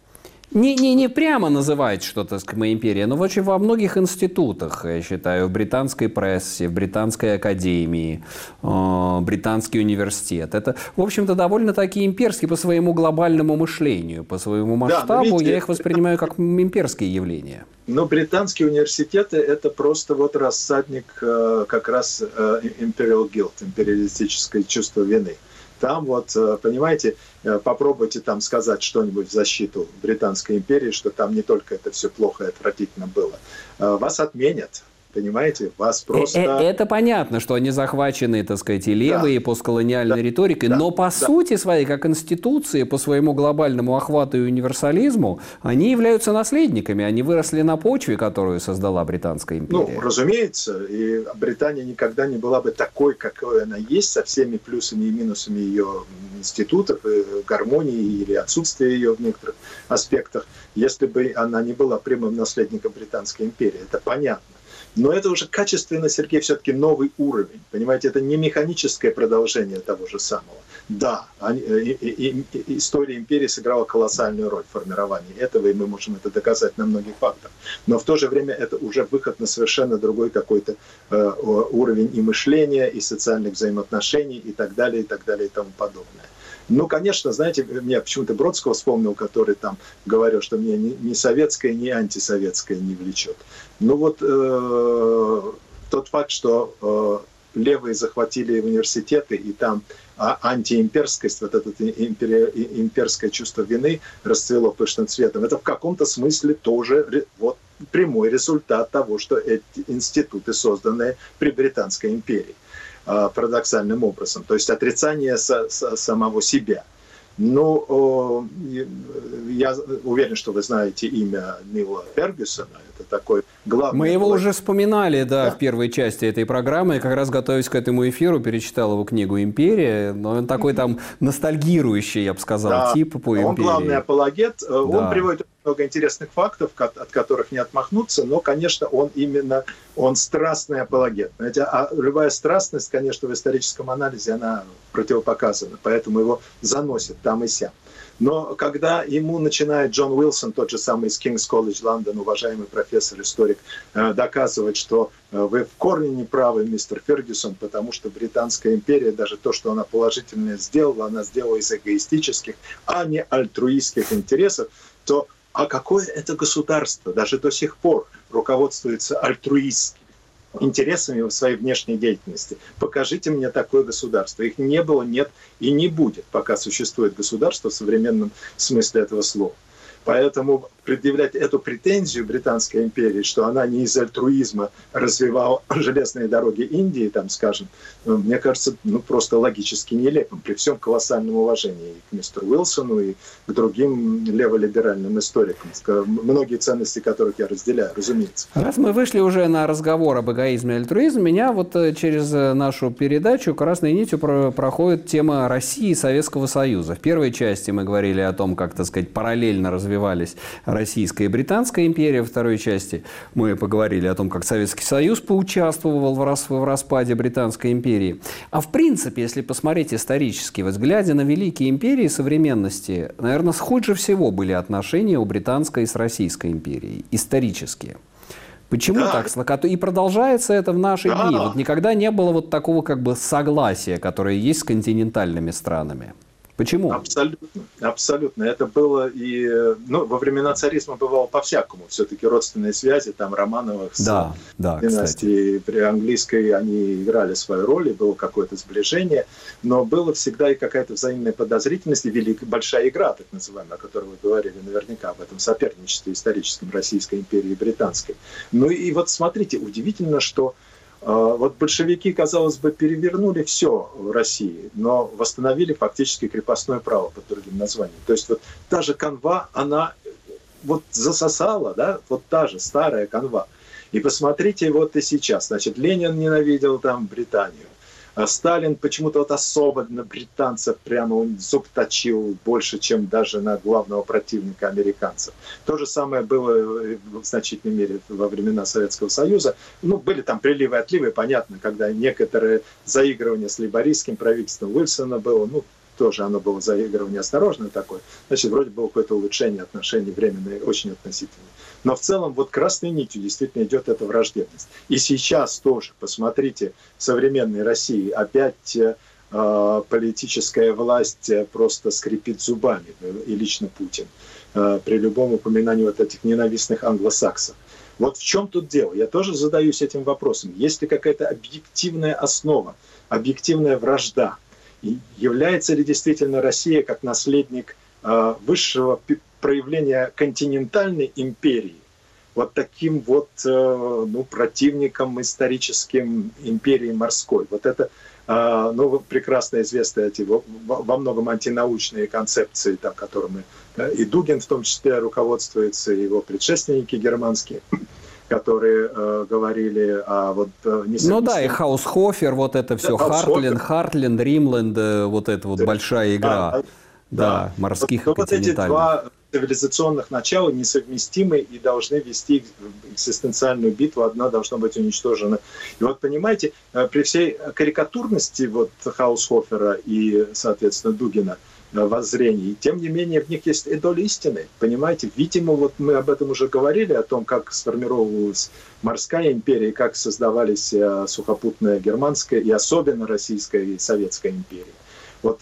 Не прямо называть что-то, мы империя, но очень во многих институтах, я считаю, в британской прессе, в британской академии, британский университет. Это, в общем-то, довольно-таки имперские по своему глобальному мышлению, по своему масштабу. Да, видите, я их воспринимаю как имперские явления. Но британские университеты – это просто вот рассадник как раз imperial guilt, империалистическое чувство вины. Там вот, понимаете, попробуйте там сказать что-нибудь в защиту Британской империи, что там не только это все плохо и отвратительно было. Вас отменят. Понимаете, вас просто... Это понятно, что они захвачены, так сказать, и левой, и постколониальной риторикой, но по сути своей, как институции, по своему глобальному охвату и универсализму, они являются наследниками, они выросли на почве, которую создала Британская империя. Ну, разумеется, и Британия никогда не была бы такой, какой она есть, со всеми плюсами и минусами ее институтов, гармонии или отсутствия ее в некоторых аспектах, если бы она не была прямым наследником Британской империи. Это понятно. Но это уже качественно, Сергей, все-таки новый уровень. Понимаете, это не механическое продолжение того же самого. Да, история империи сыграла колоссальную роль в формировании этого, и мы можем это доказать на многих фактах. Но в то же время это уже выход на совершенно другой какой-то уровень и мышления, и социальных взаимоотношений, и так далее, и тому подобное. Ну, конечно, знаете, я почему-то Бродского вспомнил, который там говорил, что меня ни советское, ни антисоветское не влечет. Ну вот тот факт, что левые захватили университеты, и там антиимперскость, вот это имперское чувство вины расцвело пышным цветом, это в каком-то смысле тоже вот прямой результат того, что эти институты, созданные при Британской империи, парадоксальным образом, то есть отрицание самого себя. Но я уверен, что вы знаете имя Нила Фергюсона. Это такой главный... Мы его уже вспоминали, да, в первой части этой программы. Я как раз, готовясь к этому эфиру, перечитал его книгу «Империя». Но он такой там ностальгирующий, я бы сказал, тип по империи. Он главный апологет. Да. Он приводит много интересных фактов, от которых не отмахнуться. Но, конечно, он страстный апологет. Знаете, а любая страстность, конечно, в историческом анализе, она противопоказана. Поэтому его заносит там и сям. Но когда ему начинает Джон Уилсон, тот же самый из King's College London, уважаемый профессор, историк, доказывать, что вы в корне не правы, мистер Фергюсон, потому что Британская империя, даже то, что она положительное сделала, она сделала из эгоистических, а не альтруистских интересов, то какое это государство даже до сих пор руководствуется альтруистскими интересами в своей внешней деятельности? Покажите мне такое государство. Их не было, нет и не будет, пока существует государство в современном смысле этого слова. Поэтому предъявлять эту претензию Британской империи, что она не из альтруизма развивала железные дороги Индии, там, скажем, мне кажется, просто логически нелепым, при всем колоссальном уважении и к мистеру Уилсону, и к другим леволиберальным историкам, многие ценности которых я разделяю, разумеется. Раз мы вышли уже на разговор об эгоизме и альтруизме, меня вот через нашу передачу красной нитью проходит тема России и Советского Союза. В первой части мы говорили о том, как, так сказать, параллельно развивались Российская и Британская империя. Во второй части мы поговорили о том, как Советский Союз поучаствовал в распаде Британской империи. А в принципе, если посмотреть исторически, в взгляде на великие империи современности, наверное, схуже всего были отношения у Британской и с Российской империей. Исторические. Почему так? И продолжается это в наши дни. Вот никогда не было вот такого как бы согласия, которое есть с континентальными странами. Почему? Абсолютно. Это было и... во времена царизма бывало по-всякому. Все-таки родственные связи, там, Романовых с династией при английской, они играли свою роль, и было какое-то сближение. Но было всегда и какая-то взаимная подозрительность, и большая игра, так называемая, о которой вы говорили наверняка, об этом соперничестве историческом Российской империи и Британской. Ну и вот смотрите, удивительно, что вот большевики, казалось бы, перевернули все в России, но восстановили фактически крепостное право под другим названием. То есть вот та же канва, она вот засосала, да, вот та же старая канва. И посмотрите вот и сейчас. Значит, Ленин ненавидел там Британию. А Сталин почему-то вот особо на британцев прямо он зуб точил больше, чем даже на главного противника американцев. То же самое было в значительной мере во времена Советского Союза. Были там приливы и отливы, понятно, когда некоторые заигрывания с лейбористским правительством Уилсона было, тоже оно было заигрывание осторожное такое. Значит, вроде было какое-то улучшение отношений временное, очень относительное. Но в целом вот красной нитью действительно идет эта враждебность. И сейчас тоже, посмотрите, в современной России опять политическая власть просто скрипит зубами, и лично Путин, при любом упоминании вот этих ненавистных англосаксов. Вот в чем тут дело? Я тоже задаюсь этим вопросом. Есть ли какая-то объективная основа, объективная вражда? И является ли действительно Россия как наследник высшего проявления континентальной империи вот таким вот противником историческим империи морской? Вот это прекрасно известны эти во многом антинаучные концепции, там, которыми и Дугин в том числе руководствуется, и его предшественники германские, которые говорили о вот и Хаусхофер, вот это все, Хартленд, Римленд, вот эта вот большая игра, морских и континентальных. Вот эти два цивилизационных начала несовместимы и должны вести экзистенциальную битву, одна должна быть уничтожена. И вот понимаете, при всей карикатурности вот Хаусхофера и, соответственно, Дугина воззрений, тем не менее в них есть и доля истины, понимаете? Видимо, вот мы об этом уже говорили, о том, как сформировалась морская империя, как создавались сухопутная германская и особенно российская и советская империя. Вот,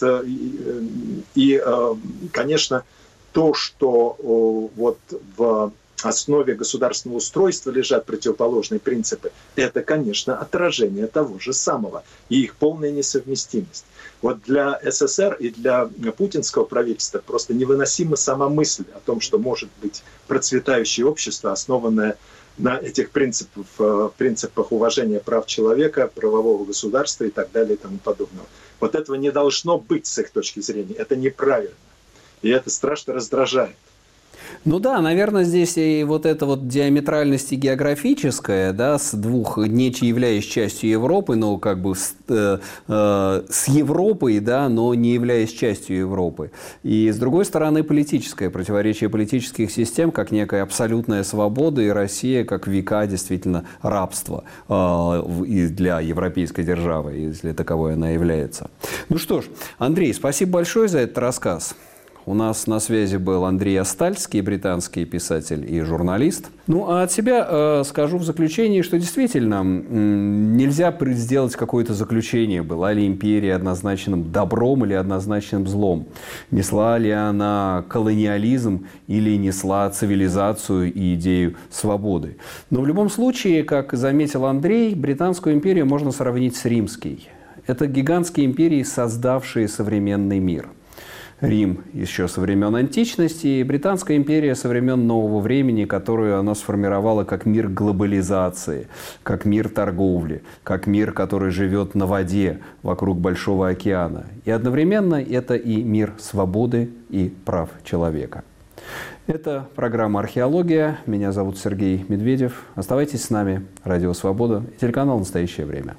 конечно, то, что вот в основе государственного устройства лежат противоположные принципы, это, конечно, отражение того же самого и их полная несовместимость. Вот для СССР и для путинского правительства просто невыносима сама мысль о том, что может быть процветающее общество, основанное на этих принципах уважения прав человека, правового государства и так далее и тому подобного. Вот этого не должно быть с их точки зрения. Это неправильно. И это страшно раздражает. Наверное, здесь и вот эта вот диаметральность и географическая, с двух, не являясь частью Европы, но как бы с Европой, но не являясь частью Европы. И с другой стороны, политическое противоречие политических систем, как некая абсолютная свобода, и Россия как века действительно рабства для европейской державы, если таковой она является. Ну что ж, Андрей, спасибо большое за этот рассказ. У нас на связи был Андрей Астальский, британский писатель и журналист. А от себя скажу в заключении, что действительно нельзя сделать какое-то заключение, была ли империя однозначным добром или однозначным злом. Несла ли она колониализм или несла цивилизацию и идею свободы. Но в любом случае, как заметил Андрей, Британскую империю можно сравнить с Римской. Это гигантские империи, создавшие современный мир. Рим еще со времен античности, и Британская империя со времен нового времени, которую она сформировала как мир глобализации, как мир торговли, как мир, который живет на воде вокруг Большого океана. И одновременно это и мир свободы и прав человека. Это программа «Археология». Меня зовут Сергей Медведев. Оставайтесь с нами. Радио «Свобода» и телеканал «Настоящее время».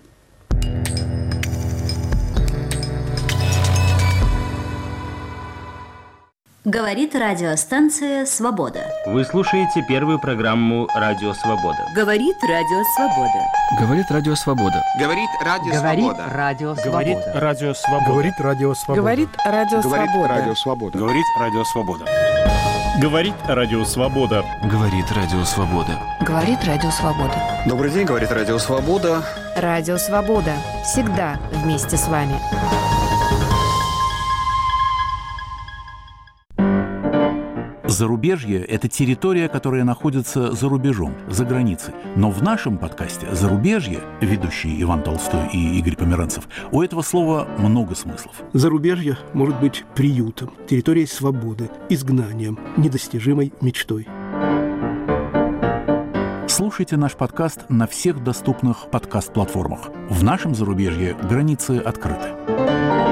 Говорит радиостанция «Свобода». Вы слушаете первую программу «Радио Свобода». Говорит Радио Свобода. Говорит Радио Свобода. Говорит Радио Свобода. Говорит Радио Свобода. Говорит Радио Свобода. Говорит Радио Свобода. Говорит Радио Свобода. Говорит Радио Свобода. Говорит Радио Свобода. Говорит Радио Свобода. Говорит Радио Свобода. Добрый день, говорит Радио Свобода. Радио Свобода. Всегда вместе с вами. Зарубежье – это территория, которая находится за рубежом, за границей. Но в нашем подкасте «Зарубежье», ведущие Иван Толстой и Игорь Померанцев, у этого слова много смыслов. Зарубежье может быть приютом, территорией свободы, изгнанием, недостижимой мечтой. Слушайте наш подкаст на всех доступных подкаст-платформах. В нашем зарубежье границы открыты.